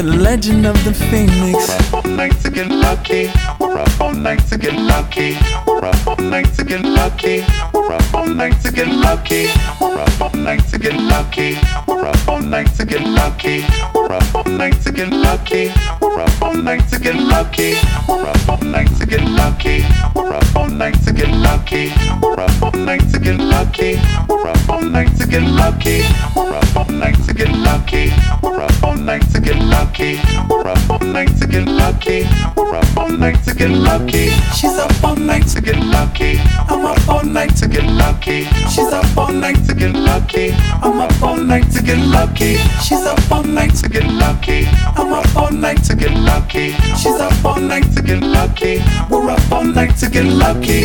the legend of the phoenix. We're up all night to get lucky. We're up all night to get lucky. We're up all night to get lucky. We're up all night to get lucky. We're up all night to get lucky. We're up all night to get lucky. We're up all night to get lucky. We're up all night to get lucky. We're up all night to get lucky. We're up all night to get lucky. We're up all night to get lucky. We're up all night to get lucky. We're up all night to get lucky. We're up all night to get lucky. We're up all night to get lucky. We're up all night to get lucky. She's up all night To get lucky. I'm up all night To get lucky. She's up all night To get lucky. I'm up all night To get lucky. She's up all night To get lucky. I'm up all night To get lucky. She's up all night To get lucky. We're up all night to get lucky.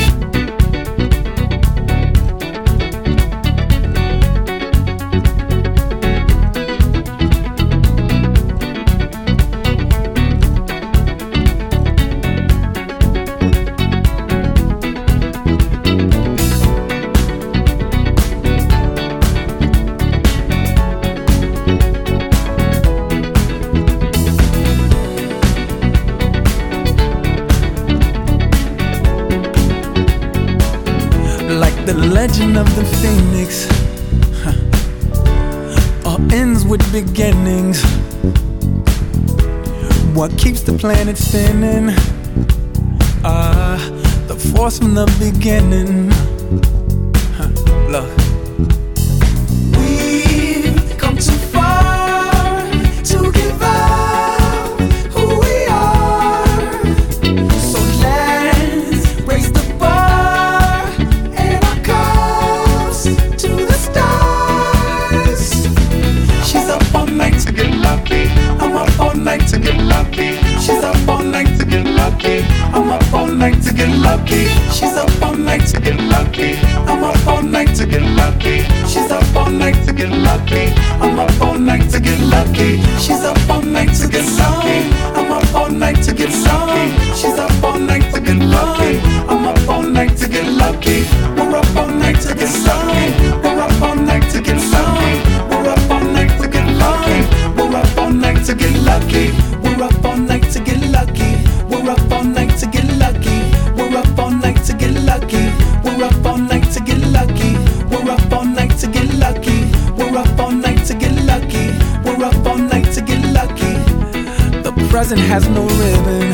Like the legend of the phoenix, all ends with beginnings. What keeps the planet spinning? The force from the beginning. Look, we've come too far to give up who we are. So let's raise the bar and our cups to the stars. She's up all night To get lucky. I'm up all night To get lucky. She's up all night To get lucky. I'm up all night to get lucky. She's up all night To get lucky. I'm up all night To get lucky. She's up all night To get lucky. I'm up all night to get lucky. She's up all night to get some. I'm up all night to get some. She's up all night to get lucky. I'm up all night to get lucky. We're up all night to get some. We're up all night to get some. We're up all night to get fun. We're up all night to get lucky. We're up all night to get lucky. We're up all night to get lucky. We're up all night to get lucky. We're up all night to get lucky. We're up all night to get lucky. We're up all night to get lucky. We're up all night to get lucky. The present has no ribbon.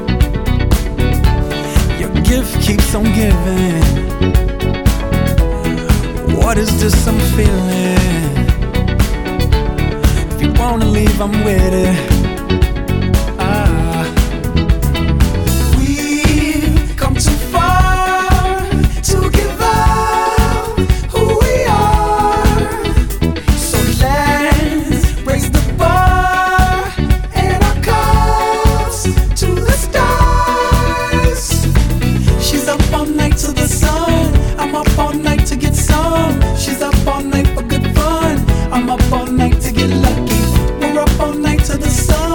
Your gift keeps on giving. What is this I'm feeling? If you wanna leave, I'm with it. We've come too far to give up who we are. So let's raise the bar and our cups to the stars. She's up all night to the sun. I'm up all night to get some. She's up all night for good fun. I'm up all night to get lucky. We're up all night to the sun.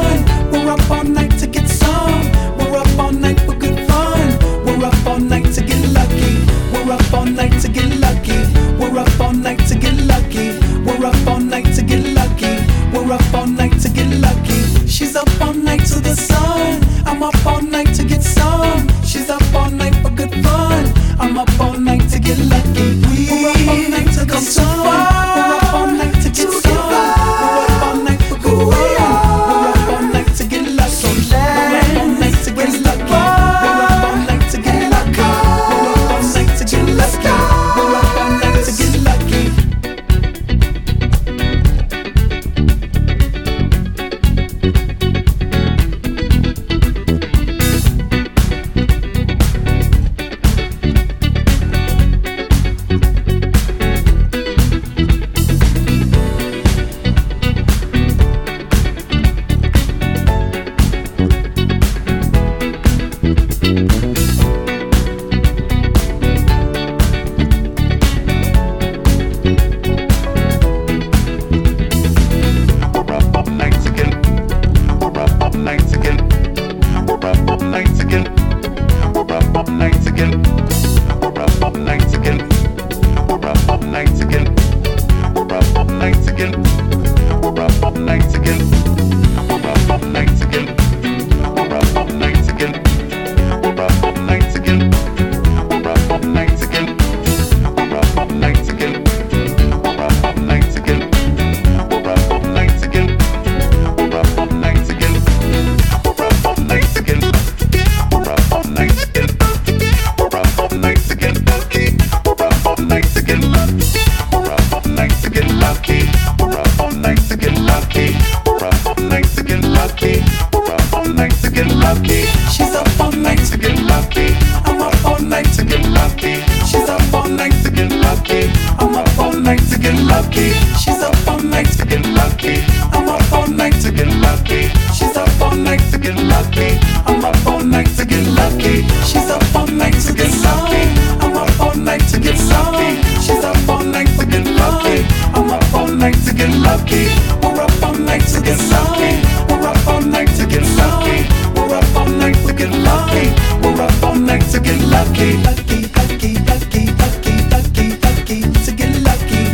We're up all night to get lucky. We're up all night to get lucky. We're up all night to get lucky. We're up all night to get lucky. She's up all night To get lucky. I'm up all night To get lucky. She's up all night To get lucky. I'm up all night To get lucky. She's up all night To get lucky. I'm up all night To get lucky. She's up all night To get lucky. I'm up all night To get lucky. She's up all night To get lucky. I'm up all night To get lucky. She's up all night To get lucky. I'm up all night To get lucky. We're up all night To get lucky. We're up all night To get lucky. We're up all night To get lucky. We're up all night To get lucky. Lucky, lucky, lucky, lucky, lucky, lucky, to get lucky.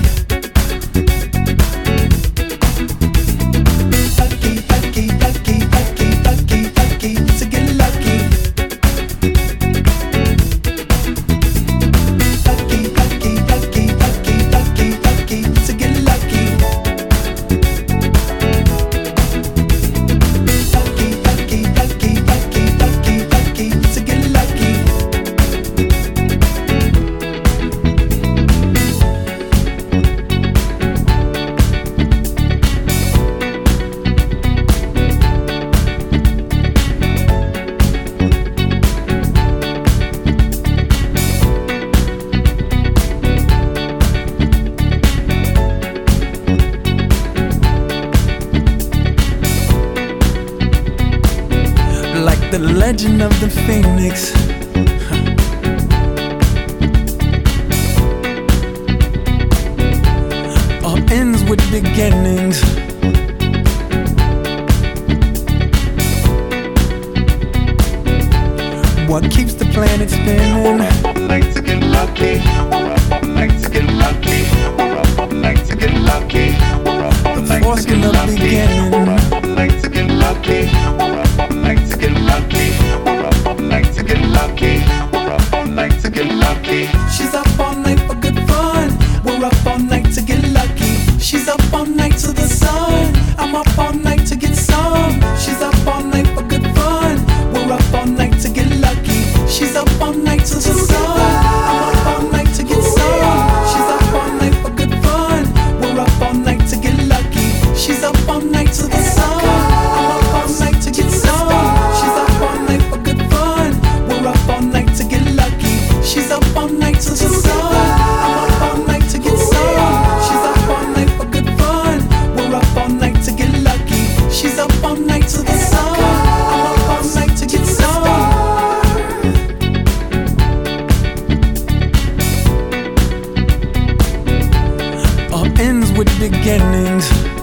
Lucky, lucky, lucky, lucky, lucky, lucky, to get lucky. Lucky, lucky, lucky, lucky, lucky, lucky, to get lucky. Lucky, lucky, lucky, lucky, lucky, lucky, to get lucky. Like the legend of the phoenix, all ends with beginnings. What keeps the planet spinning? All night to get lucky. We're up all night to get lucky. We're up all night to get lucky. We're up all night force to get in the lucky. beginning. We're up all night to get lucky. We're up all night to get lucky. We're up all night to get lucky. We're up all night to get lucky. She's up all night for good fun. We're up all night to get lucky. She's up all night to the sun. I'm up all night to get some. She's up all night for good fun. We're up all night to get lucky. She's up all night to the sun. I'm up all night to get some. She's up all night for good fun. We're up all night to get lucky. She's up all night to the sun. I'm up all night to get some. She's up all night for good fun. We're up all night to get lucky. She's up all night to the sun. I'm up all night to get some. She's up all night for good fun. We're up all night to get lucky. She's up all night to the sun. I'm up all night to get some. All ends with beginnings.